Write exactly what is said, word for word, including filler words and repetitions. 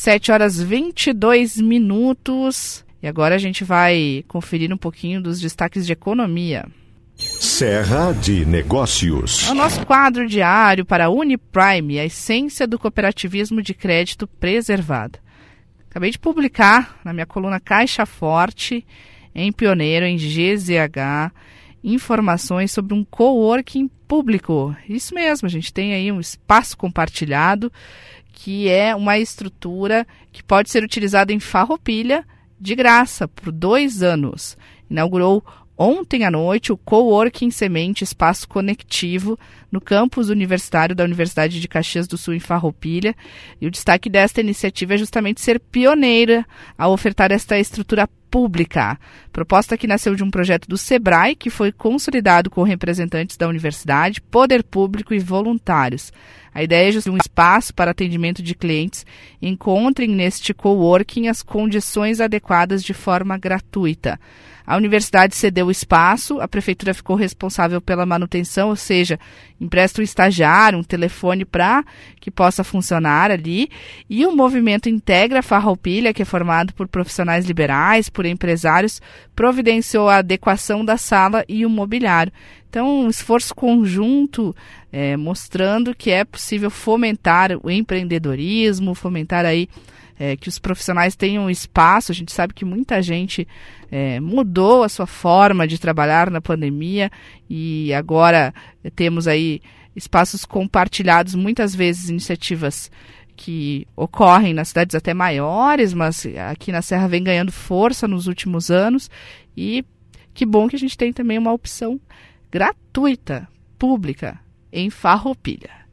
sete horas e vinte e dois minutos. E agora a gente vai conferir um pouquinho dos destaques de economia. Serra de Negócios. É o nosso quadro diário para a Uniprime, a essência do cooperativismo de crédito preservada. Acabei de publicar na minha coluna Caixa Forte, em Pioneiro, em G Z H, informações sobre um coworking público. Isso mesmo, a gente tem aí um espaço compartilhado, que é uma estrutura que pode ser utilizada em Farroupilha de graça por dois anos. Inaugurou ontem à noite o Coworking Semente Espaço Conectivo no campus universitário da Universidade de Caxias do Sul, em Farroupilha. E o destaque desta iniciativa é justamente ser pioneira a ofertar esta estrutura pública. Proposta que nasceu de um projeto do Sebrae, que foi consolidado com representantes da universidade, poder público e voluntários. A ideia é justamente um espaço para atendimento de clientes encontrem neste coworking as condições adequadas de forma gratuita. A universidade cedeu o espaço, a prefeitura ficou responsável pela manutenção, ou seja, empresta um estagiário, um telefone para que possa funcionar ali, e o movimento Integra Farroupilha, que é formado por profissionais liberais, por empresários, providenciou a adequação da sala e o mobiliário. Então, um esforço conjunto é, mostrando que é possível fomentar o empreendedorismo, fomentar aí É, que os profissionais tenham espaço. A gente sabe que muita gente é, mudou a sua forma de trabalhar na pandemia e agora é, temos aí espaços compartilhados, muitas vezes iniciativas que ocorrem nas cidades até maiores, mas aqui na Serra vem ganhando força nos últimos anos, e que bom que a gente tem também uma opção gratuita, pública, em Farroupilha.